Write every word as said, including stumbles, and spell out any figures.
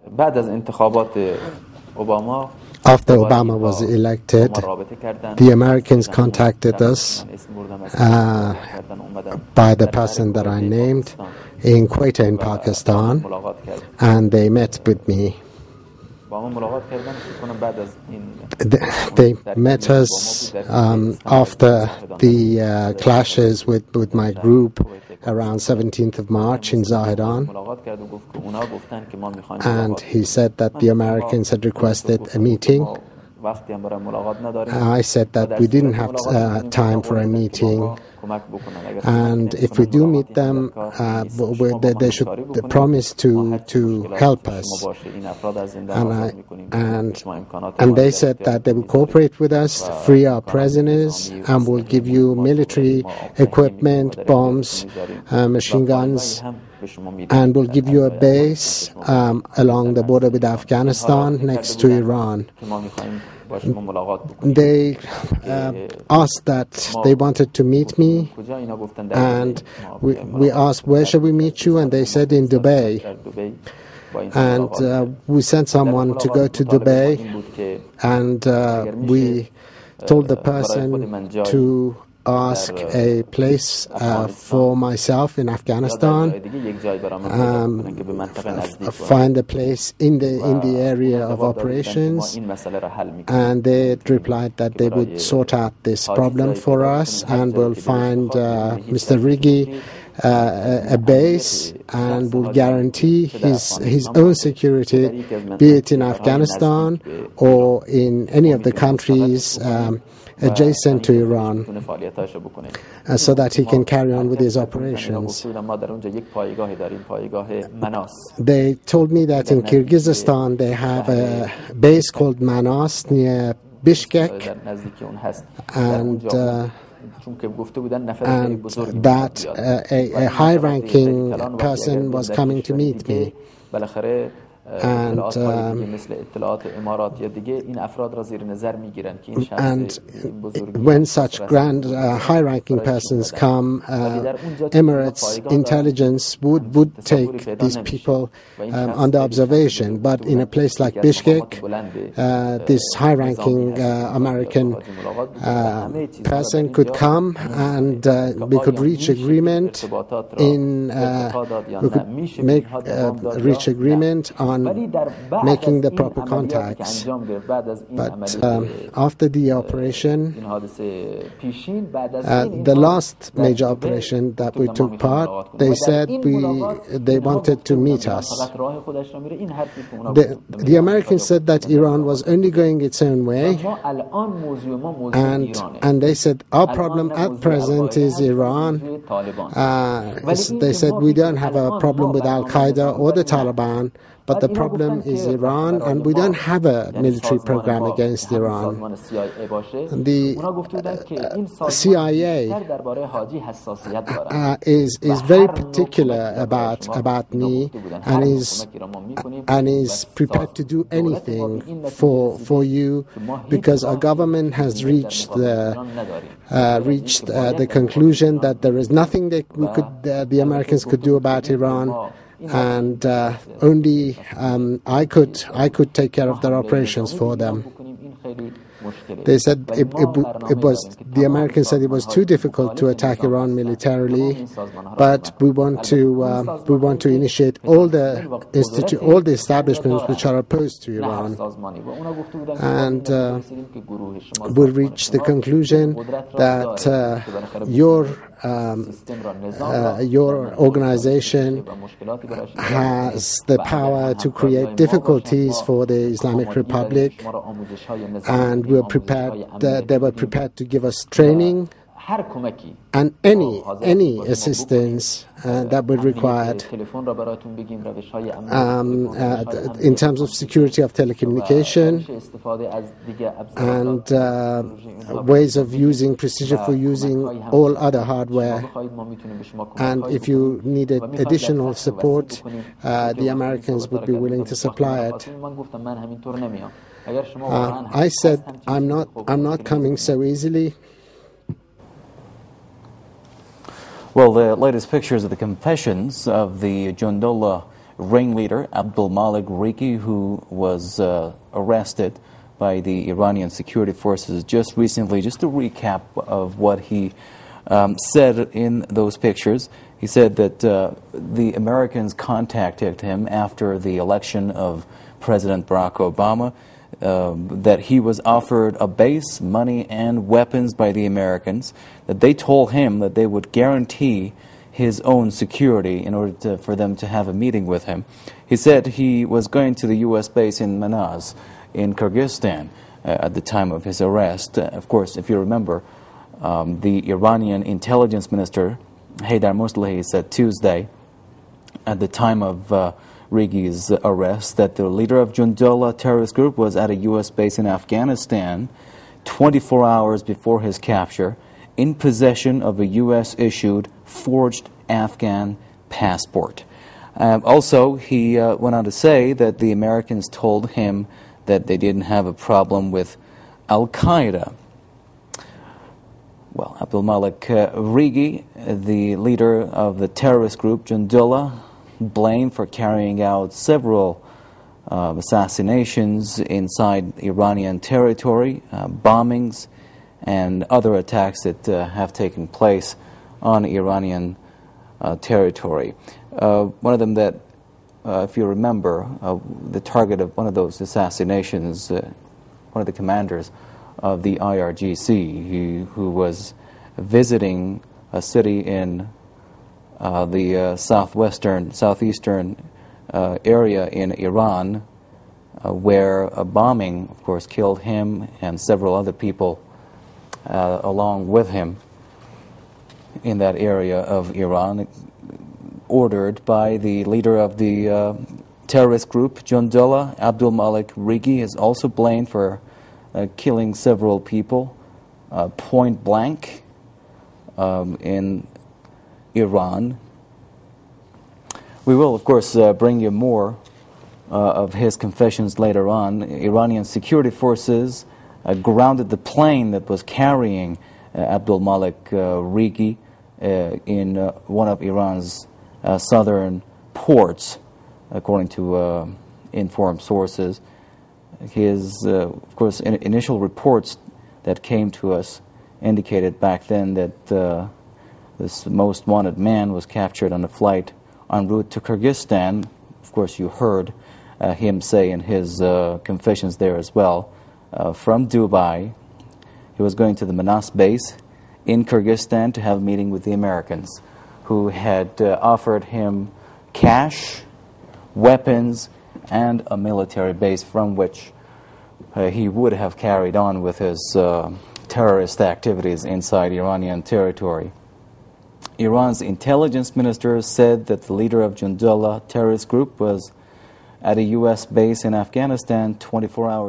بعد از انتخابات اوباما After Obama was elected, the Americans contacted us uh, by the person that I named in Quetta in Pakistan, and they met with me. They met us um, after the uh, clashes with, with my group around seventeenth of March in Zahedan, and he said that the Americans had requested a meeting. I said that we didn't have uh, time for a meeting, and if we do meet them, uh, they, they should promise to to help us. And, I, and and they said that they will cooperate with us, free our prisoners, and will give you military equipment, bombs, uh, machine guns, and will give you a base um, along the border with Afghanistan next to Iran. They uh, asked that they wanted to meet me, and we, we asked, where shall we meet you? And they said in Dubai. And uh, we sent someone to go to Dubai, and uh, we told the person to ask a place uh, for myself in Afghanistan, um, f- find a place in the in the area of operations, and they replied that they would sort out this problem for us, and will find uh, Mister Riggi uh, a base, and will guarantee his his own security, be it in Afghanistan or in any of the countries um, adjacent to Iran, uh, so that he can carry on with his operations. They told me that in Kyrgyzstan they have a base called Manas near Bishkek, and uh, and that uh, a, a high-ranking person was coming to meet me. And, um, and when such grand, uh, high-ranking persons come, uh, Emirates intelligence would, would take these people um, under observation. But in a place like Bishkek, uh, this high-ranking uh, American uh, person could come, and uh, we could reach agreement in uh, we could make uh, reach agreement on making the proper contacts. But um, after the operation, uh, the last major operation that we took part, they said we they wanted to meet us. The, the Americans said that Iran was only going its own way, and and they said our problem at present is Iran. Uh, they said we don't have a problem with Al-Qaeda or the Taliban, but the problem is Iran, and we don't have a military program against Iran. The uh, C I A uh, is is very particular about about me, and is and is prepared to do anything for for you, because our government has reached the uh, reached uh, the conclusion that there is nothing that we could uh, the Americans could do about Iran. And uh, only um, I could I could take care of their operations for them. They said it, it, it was the Americans said it was too difficult to attack Iran militarily, but we want to uh, we want to initiate all the institute all the establishments which are opposed to Iran, and uh, we'll reach the conclusion that uh, your Um, uh, your organization has the power to create difficulties for the Islamic Republic, and we're prepared. Uh, they were prepared to give us training and any any assistance uh, that would required um, uh, in terms of security of telecommunication and uh, ways of using procedure for using all other hardware. And if you needed additional support, uh, the Americans would be willing to supply it. Uh, I said I'm not I'm not coming so easily. Well, the latest pictures of the confessions of the Jundullah ringleader, Abdul Malik Riqi, who was uh, arrested by the Iranian security forces just recently. Just a recap of what he um, said in those pictures. He said that uh, the Americans contacted him after the election of President Barack Obama, uh, that he was offered a base, money, and weapons by the Americans, that they told him that they would guarantee his own security in order to, for them to have a meeting with him. He said he was going to the U S base in Manaz in Kyrgyzstan uh, at the time of his arrest. Uh, of course, if you remember, um, the Iranian intelligence minister, Haydar Moslehi, said Tuesday at the time of uh, Riqi's arrest that the leader of Jundullah terrorist group was at a U S base in Afghanistan twenty-four hours before his capture in possession of a U S-issued forged Afghan passport. Um, also, he uh, went on to say that the Americans told him that they didn't have a problem with Al-Qaeda. Well, Abdul Malik uh, Riqi, the leader of the terrorist group Jundullah, blamed for carrying out several uh, assassinations inside Iranian territory, uh, bombings, and other attacks that uh, have taken place on Iranian uh, territory. Uh, one of them that, uh, if you remember, uh, the target of one of those assassinations, uh, one of the commanders of the I R G C, he, who was visiting a city in uh, the uh, southwestern, southeastern uh, area in Iran, uh, where a bombing, of course, killed him and several other people uh, along with him in that area of Iran, ordered by the leader of the uh, terrorist group Jundullah. Abdul Malik Riqi is also blamed for uh, killing several people uh, point blank um, in Iran. We will, of course, uh, bring you more uh, of his confessions later on. Iranian security forces uh, grounded the plane that was carrying uh, Abdul Malik uh, Riqi uh, in uh, one of Iran's uh, southern ports, according to uh, informed sources. His, uh, of course, in initial reports that came to us indicated back then that uh, this most wanted man was captured on a flight en route to Kyrgyzstan. Of course, you heard uh, him say in his uh, confessions there as well, uh, from Dubai. He was going to the Manaz base in Kyrgyzstan to have a meeting with the Americans, who had uh, offered him cash, weapons, and a military base from which uh, he would have carried on with his uh, terrorist activities inside Iranian territory. Iran's intelligence minister said that the leader of Jundullah terrorist group was at a U S base in Afghanistan twenty-four hours